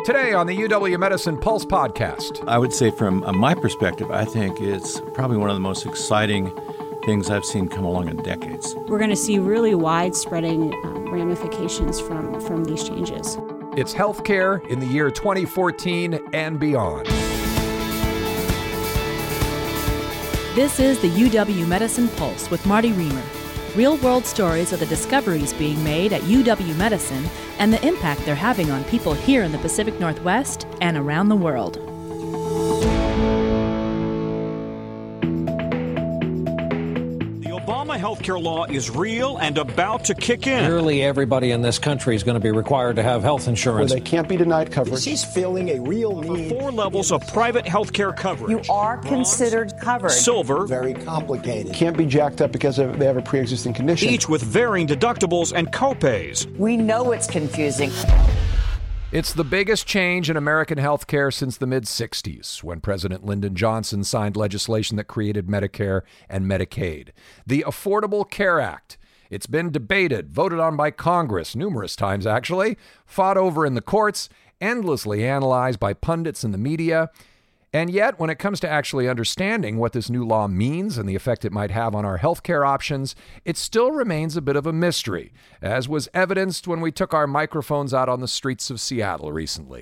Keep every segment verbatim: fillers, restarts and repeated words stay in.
Today on the U W Medicine Pulse podcast. I would say from my perspective, I think it's probably one of the most exciting things I've seen come along in decades. We're going to see really wide-spreading um, ramifications from, from these changes. It's healthcare in the year twenty fourteen and beyond. This is the U W Medicine Pulse with Marty Reamer. Real-world stories of the discoveries being made at U W Medicine and the impact they're having on people here in the Pacific Northwest and around the world. Obama healthcare law is real and about to kick in. Nearly everybody in this country is going to be required to have health insurance. Where they can't be denied coverage. She's feeling a real need. Four levels of private healthcare coverage. You are considered covered. Silver. Very complicated. Can't be jacked up because of, they have a pre-existing condition. Each with varying deductibles and copays. We know it's confusing. It's the biggest change in American healthcare since the mid-sixties, when President Lyndon Johnson signed legislation that created Medicare and Medicaid. The Affordable Care Act. It's been debated, voted on by Congress numerous times, actually, fought over in the courts, endlessly analyzed by pundits in the media. And yet, when it comes to actually understanding what this new law means and the effect it might have on our healthcare options, it still remains a bit of a mystery, as was evidenced when we took our microphones out on the streets of Seattle recently.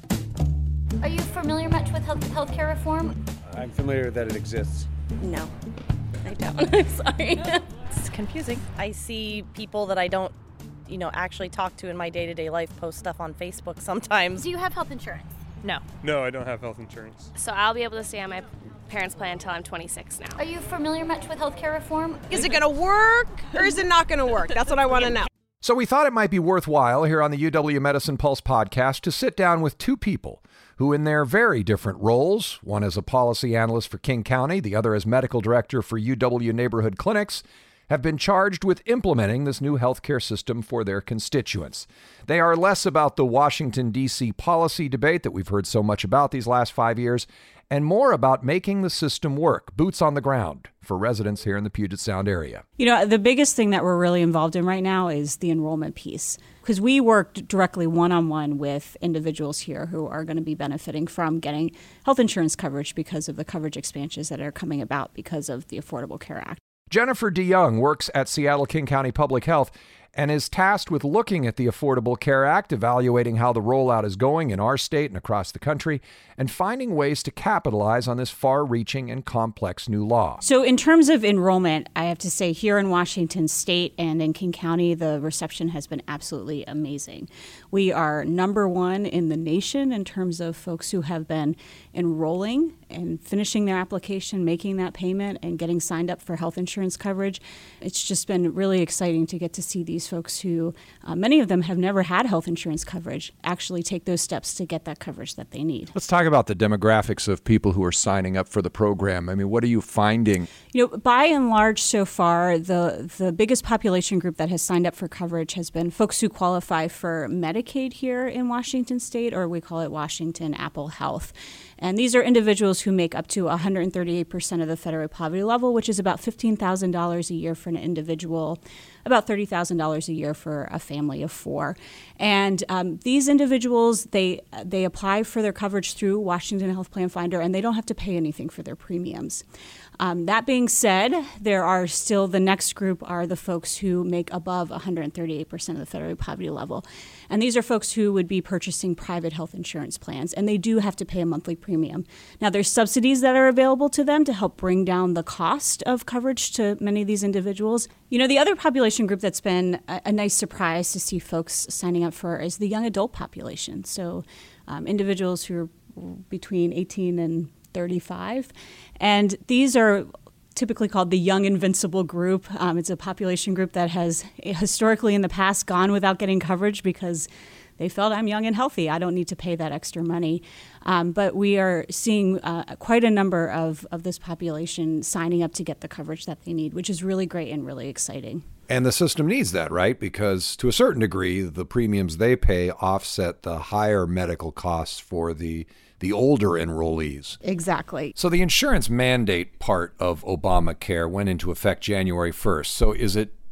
Are you familiar much with health healthcare reform? I'm familiar that it exists. No, I don't. I'm sorry. It's confusing. I see people that I don't, you know, actually talk to in my day-to-day life post stuff on Facebook sometimes. Do you have health insurance? No. No, I don't have health insurance. So I'll be able to stay on my parents' plan until I'm twenty-six now. Are you familiar much with healthcare reform? Is it going to work or is it not going to work? That's what I want to know. So we thought it might be worthwhile here on the U W Medicine Pulse podcast to sit down with two people who, in their very different roles, one as a policy analyst for King County, the other as medical director for U W Neighborhood Clinics, have been charged with implementing this new healthcare system for their constituents. They are less about the Washington, D C policy debate that we've heard so much about these last five years, and more about making the system work, boots on the ground, for residents here in the Puget Sound area. You know, the biggest thing that we're really involved in right now is the enrollment piece, because we work directly one-on-one with individuals here who are going to be benefiting from getting health insurance coverage because of the coverage expansions that are coming about because of the Affordable Care Act. Jennifer DeYoung works at Seattle King County Public Health and is tasked with looking at the Affordable Care Act, evaluating how the rollout is going in our state and across the country, and finding ways to capitalize on this far-reaching and complex new law. So in terms of enrollment, I have to say here in Washington State and in King County, the reception has been absolutely amazing. We are number one in the nation in terms of folks who have been enrolling and finishing their application, making that payment, and getting signed up for health insurance coverage. It's just been really exciting to get to see these folks who, uh, many of them have never had health insurance coverage, actually take those steps to get that coverage that they need. Let's talk about the demographics of people who are signing up for the program. I mean, what are you finding? You know, by and large so far, the, the biggest population group that has signed up for coverage has been folks who qualify for Medicaid here in Washington State, or we call it Washington Apple Health. And these are individuals who make up to one hundred thirty-eight percent of the federal poverty level, which is about fifteen thousand dollars a year for an individual, about thirty thousand dollars a year for a family of four. And um, these individuals, they they apply for their coverage through Washington Health Plan Finder, and they don't have to pay anything for their premiums. Um, that being said, there are still, the next group are the folks who make above one hundred thirty-eight percent of the federal poverty level. And these are folks who would be purchasing private health insurance plans, and they do have to pay a monthly premium. Now, there's subsidies that are available to them to help bring down the cost of coverage to many of these individuals. You know, the other population group that's been a, a nice surprise to see folks signing up for is the young adult population. So um, individuals who are between eighteen and thirty-five. And these are typically called the Young Invincible group. Um, it's a population group that has historically in the past gone without getting coverage because they felt, I'm young and healthy, I don't need to pay that extra money. Um, but we are seeing uh, quite a number of, of this population signing up to get the coverage that they need, which is really great and really exciting. And the system needs that, right? Because to a certain degree, the premiums they pay offset the higher medical costs for the the older enrollees. Exactly. So the insurance mandate part of Obamacare went into effect January first. So is it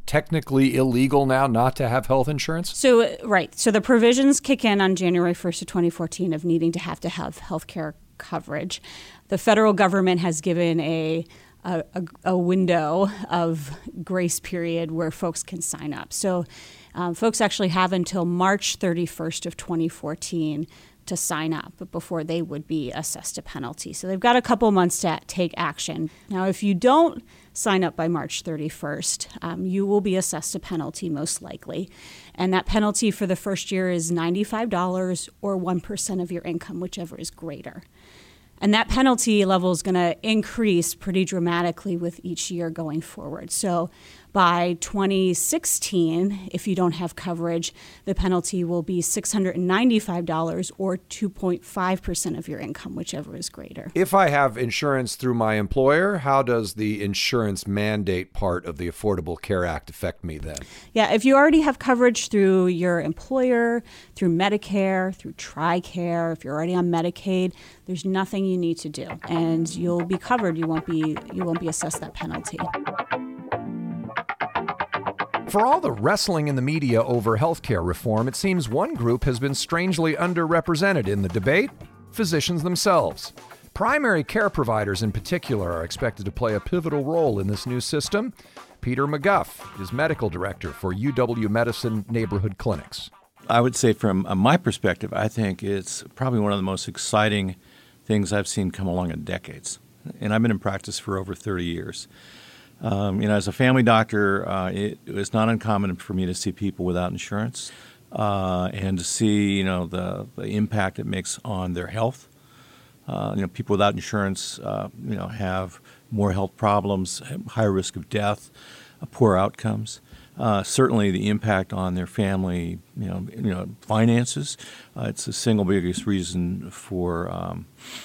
technically illegal now not to have health insurance? So, right. So the provisions kick in on January first of twenty fourteen of needing to have to have health care coverage. The federal government has given a A, a window of grace period where folks can sign up. So um, folks actually have until March thirty-first of twenty fourteen to sign up before they would be assessed a penalty. So they've got a couple months to take action. Now, if you don't sign up by March thirty-first, um, you will be assessed a penalty most likely. And that penalty for the first year is ninety-five dollars or one percent of your income, whichever is greater. And that penalty level is going to increase pretty dramatically with each year going forward. So by twenty sixteen, if you don't have coverage, the penalty will be six hundred ninety-five dollars or two point five percent of your income, whichever is greater. If I have insurance through my employer, how does the insurance mandate part of the Affordable Care Act affect me then? Yeah, if you already have coverage through your employer, through Medicare, through TRICARE, if you're already on Medicaid, there's nothing you need to do, and you'll be covered. You won't be you won't be assessed that penalty. For all the wrestling in the media over healthcare reform, it seems one group has been strangely underrepresented in the debate: physicians themselves. Primary care providers in particular are expected to play a pivotal role in this new system. Peter McGuff is medical director for U W Medicine Neighborhood Clinics. I would say from my perspective, I think it's probably one of the most exciting things I've seen come along in decades. And I've been in practice for over thirty years. Um, you know, as a family doctor, uh, it, it was not uncommon for me to see people without insurance uh, and to see, you know, the, the impact it makes on their health. Uh, you know, people without insurance, uh, you know, have more health problems, higher risk of death, uh, poor outcomes. Uh, certainly, the impact on their family, you know, you know, finances. Uh, it's the single biggest reason for, um,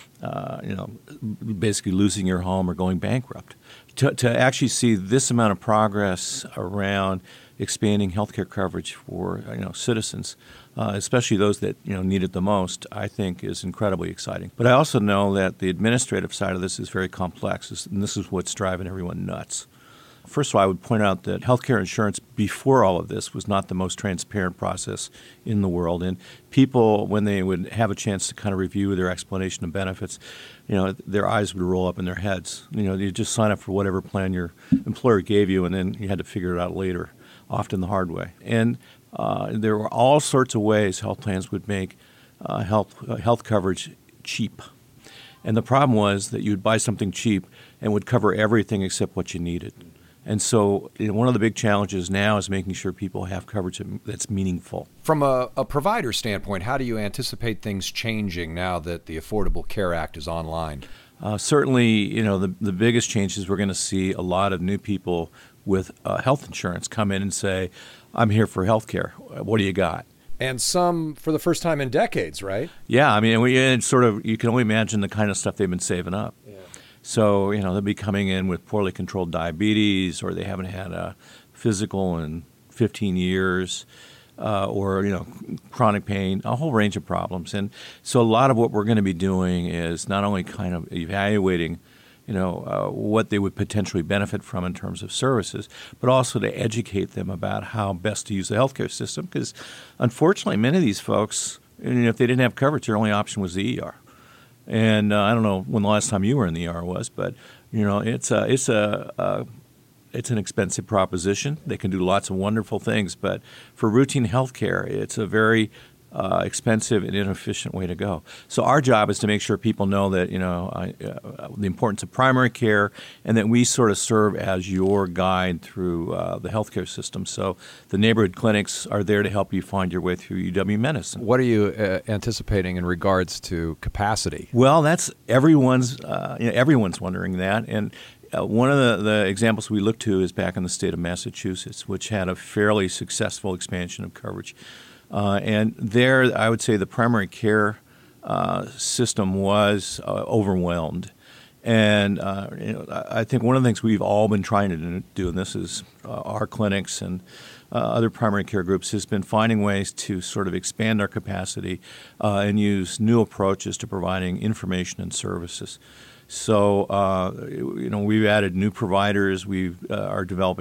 uh, you know, basically losing your home or going bankrupt. To, to actually see this amount of progress around expanding healthcare coverage for you know citizens, uh, especially those that you know need it the most, I think is incredibly exciting. But I also know that the administrative side of this is very complex, and this is what's driving everyone nuts. First of all, I would point out that healthcare insurance before all of this was not the most transparent process in the world. And people, when they would have a chance to kind of review their explanation of benefits, you know, their eyes would roll up in their heads. You know, you just sign up for whatever plan your employer gave you, and then you had to figure it out later, often the hard way. And uh, there were all sorts of ways health plans would make uh, health uh, health coverage cheap. And the problem was that you'd buy something cheap and would cover everything except what you needed. And so you know, one of the big challenges now is making sure people have coverage that's meaningful. From a, a provider standpoint, how do you anticipate things changing now that the Affordable Care Act is online? Uh, certainly, you know, the, the biggest change is we're going to see a lot of new people with uh, health insurance come in and say, I'm here for health care. What do you got? And some for the first time in decades, right? Yeah, I mean, we, it's sort of, you can only imagine the kind of stuff they've been saving up. Yeah. So, you know, they'll be coming in with poorly controlled diabetes, or they haven't had a physical in fifteen years, uh, or, you know, chronic pain, a whole range of problems. And so a lot of what we're going to be doing is not only kind of evaluating, you know, uh, what they would potentially benefit from in terms of services, but also to educate them about how best to use the healthcare system. Because unfortunately, many of these folks, you know, if they didn't have coverage, their only option was the E R. And uh, I don't know when the last time you were in the E R was, but you know it's a it's a uh, it's an expensive proposition. They can do lots of wonderful things, but for routine health care, it's a very uh, expensive and inefficient way to go. So our job is to make sure people know that you know uh, uh, the importance of primary care, and that we sort of serve as your guide through uh, the healthcare system. So the neighborhood clinics are there to help you find your way through U W Medicine. What are you uh, anticipating in regards to capacity? Well, that's everyone's uh, you know, everyone's wondering that, and. Uh, one of the, the examples we look to is back in the state of Massachusetts, which had a fairly successful expansion of coverage. Uh, and there, I would say the primary care uh, system was uh, overwhelmed. And uh, you know, I think one of the things we've all been trying to do, and this is uh, our clinics and uh, other primary care groups, has been finding ways to sort of expand our capacity uh, and use new approaches to providing information and services. So, uh, you know, we've added new providers. We uh, are developing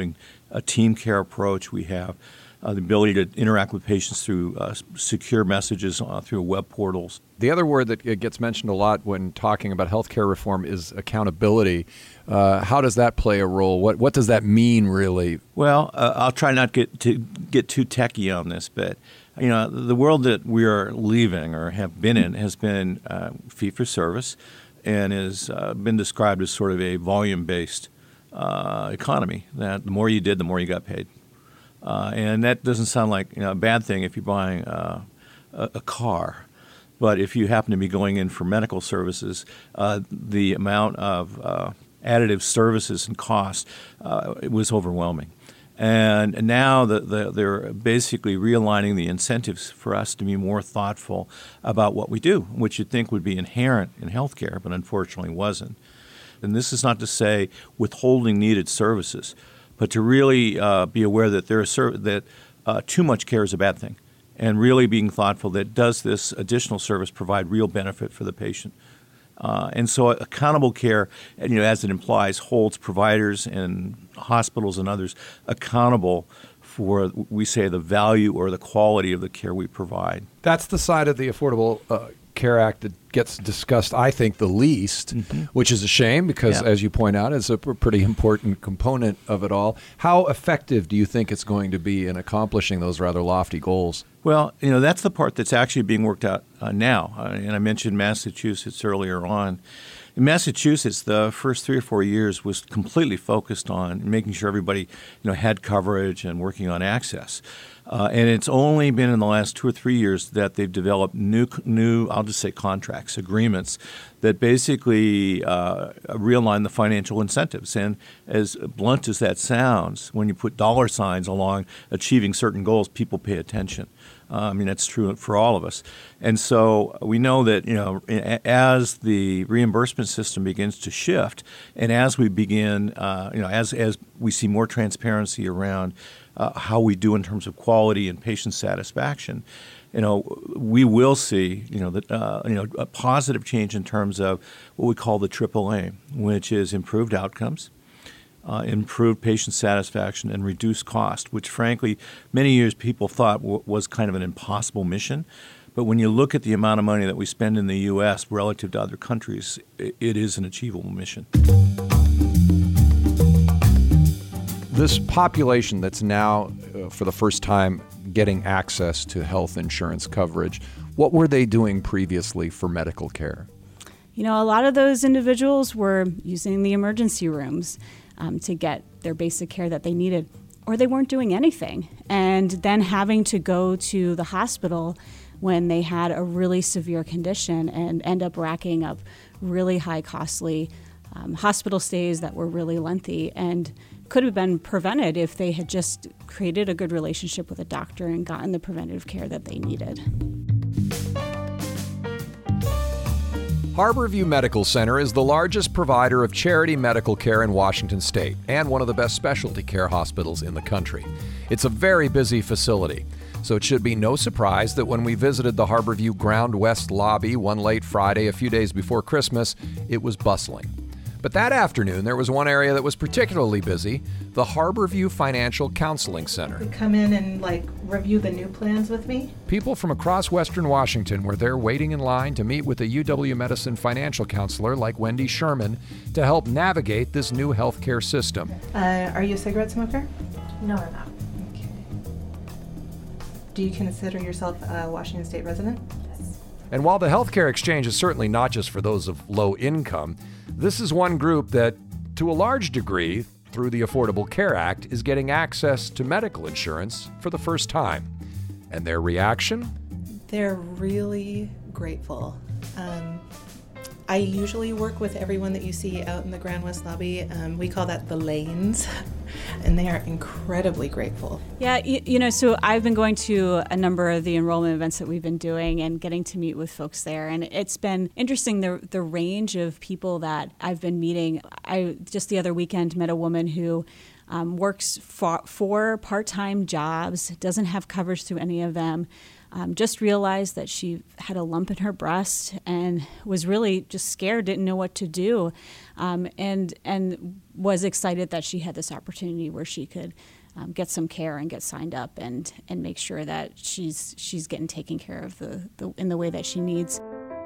a team care approach. We have uh, the ability to interact with patients through uh, secure messages uh, through web portals. The other word that gets mentioned a lot when talking about healthcare reform is accountability. Uh, how does that play a role? What what does that mean, really? Well, uh, I'll try not get to get too techie on this, but you know, the world that we are leaving or have been in has been uh, fee for service, and has uh, been described as sort of a volume-based uh, economy. That the more you did, the more you got paid, uh, and that doesn't sound like you know, a bad thing if you're buying uh, a, a car. But if you happen to be going in for medical services, uh, the amount of uh, additive services and costs uh, it was overwhelming. And now the, the, they're basically realigning the incentives for us to be more thoughtful about what we do, which you'd think would be inherent in healthcare, but unfortunately wasn't. And this is not to say withholding needed services, but to really uh, be aware that there are ser- that uh, too much care is a bad thing. And really being thoughtful that does this additional service provide real benefit for the patient. Uh, and so accountable care, you know, as it implies, holds providers and hospitals and others accountable for, we say, the value or the quality of the care we provide. That's the side of the Affordable uh, Care Act that gets discussed, I think, the least, mm-hmm. which is a shame because, yeah. as you point out, it's a pr- pretty important component of it all. How effective do you think it's going to be in accomplishing those rather lofty goals? Well, you know, that's the part that's actually being worked out uh, now. Uh, and I mentioned Massachusetts earlier on. In Massachusetts, the first three or four years was completely focused on making sure everybody, you know, had coverage and working on access. Uh, and it's only been in the last two or three years that they've developed new, new I'll just say contracts, agreements that basically uh, realign the financial incentives. And as blunt as that sounds, when you put dollar signs along achieving certain goals, people pay attention. Uh, I mean, that's true for all of us. And so we know that, you know, as the reimbursement system begins to shift and as we begin, uh, you know, as, as we see more transparency around uh, how we do in terms of quality and patient satisfaction, you know, we will see, you know, that, uh, you know, a positive change in terms of what we call the triple aim, which is improved outcomes, Uh, improved patient satisfaction, and reduce cost, which frankly many years people thought w- was kind of an impossible mission. But when you look at the amount of money that we spend in the U S relative to other countries, it, it is an achievable mission. This population that's now, uh, for the first time, getting access to health insurance coverage, what were they doing previously for medical care? You know, a lot of those individuals were using the emergency rooms Um, to get their basic care that they needed, or they weren't doing anything. And then having to go to the hospital when they had a really severe condition and end up racking up really high costly um, hospital stays that were really lengthy and could have been prevented if they had just created a good relationship with a doctor and gotten the preventative care that they needed. Harborview Medical Center is the largest provider of charity medical care in Washington State and one of the best specialty care hospitals in the country. It's a very busy facility, so it should be no surprise that when we visited the Harborview Ground West lobby one late Friday a few days before Christmas, it was bustling. But that afternoon, there was one area that was particularly busy, the Harborview Financial Counseling Center. Come in and like review the new plans with me. People from across Western Washington were there waiting in line to meet with a U W Medicine financial counselor like Wendy Sherman to help navigate this new healthcare system. Uh, are you a cigarette smoker? No, I'm not. Okay. Do you consider yourself a Washington State resident? Yes. And while the healthcare exchange is certainly not just for those of low income, this is one group that, to a large degree, through the Affordable Care Act, is getting access to medical insurance for the first time. And their reaction? They're really grateful. Um, I usually work with everyone that you see out in the Grand West lobby. Um, we call that the lanes, and they are incredibly grateful. Yeah, you, you know, so I've been going to a number of the enrollment events that we've been doing and getting to meet with folks there, and it's been interesting, the the range of people that I've been meeting. I just the other weekend met a woman who um, works for, four part-time jobs, doesn't have coverage through any of them. Um, just realized that she had a lump in her breast and was really just scared, didn't know what to do, um, and and was excited that she had this opportunity where she could um, get some care and get signed up and and make sure that she's she's getting taken care of the, the in the way that she needs.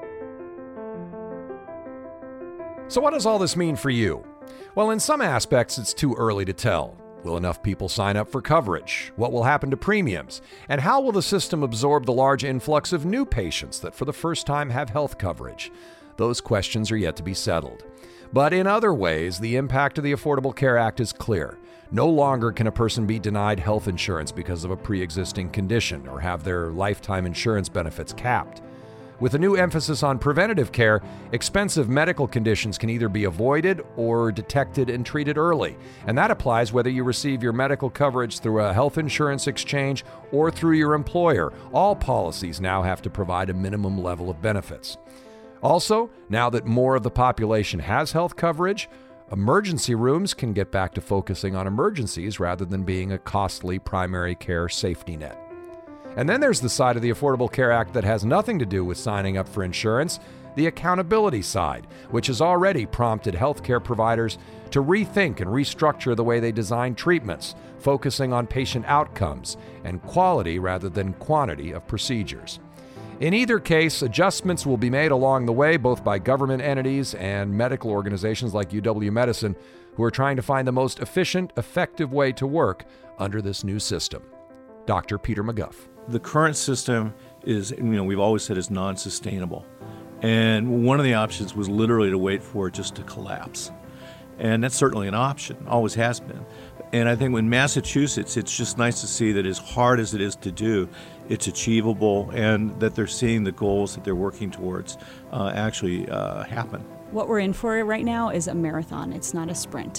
So what does all this mean for you? Well, in some aspects, it's too early to tell. Will enough people sign up for coverage? What will happen to premiums? And how will the system absorb the large influx of new patients that for the first time have health coverage? Those questions are yet to be settled. But in other ways, the impact of the Affordable Care Act is clear. No longer can a person be denied health insurance because of a pre-existing condition or have their lifetime insurance benefits capped. With a new emphasis on preventative care, expensive medical conditions can either be avoided or detected and treated early. And that applies whether you receive your medical coverage through a health insurance exchange or through your employer. All policies now have to provide a minimum level of benefits. Also, now that more of the population has health coverage, emergency rooms can get back to focusing on emergencies rather than being a costly primary care safety net. And then there's the side of the Affordable Care Act that has nothing to do with signing up for insurance, the accountability side, which has already prompted healthcare providers to rethink and restructure the way they design treatments, focusing on patient outcomes and quality rather than quantity of procedures. In either case, adjustments will be made along the way, both by government entities and medical organizations like U W Medicine, who are trying to find the most efficient, effective way to work under this new system. Doctor Peter McGuff. The current system is, you know, we've always said is non-sustainable. And one of the options was literally to wait for it just to collapse. And that's certainly an option, always has been. And I think in Massachusetts, it's just nice to see that as hard as it is to do, it's achievable and that they're seeing the goals that they're working towards uh, actually uh, happen. What we're in for right now is a marathon. It's not a sprint.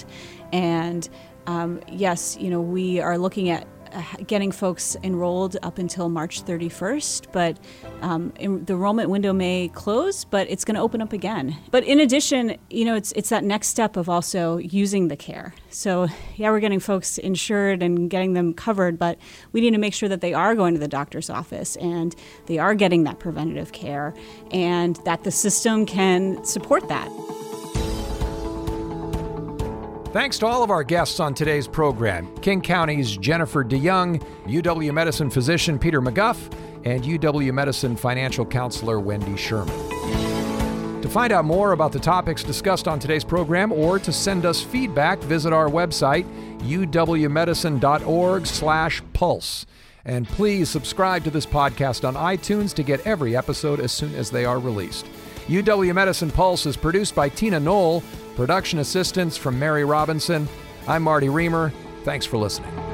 And um, yes, you know, we are looking at getting folks enrolled up until March thirty-first, but um, in, the enrollment window may close, but it's going to open up again. But in addition, you know, it's it's that next step of also using the care. So yeah, we're getting folks insured and getting them covered, but we need to make sure that they are going to the doctor's office and they are getting that preventative care and that the system can support that. Thanks to all of our guests on today's program, King County's Jennifer DeYoung, U W Medicine physician Peter McGuff, and U W Medicine financial counselor Wendy Sherman. To find out more about the topics discussed on today's program or to send us feedback, visit our website, u w medicine dot org slash pulse. And please subscribe to this podcast on iTunes to get every episode as soon as they are released. U W Medicine Pulse is produced by Tina Knoll. Production assistance from Mary Robinson. I'm Marty Reamer. Thanks for listening.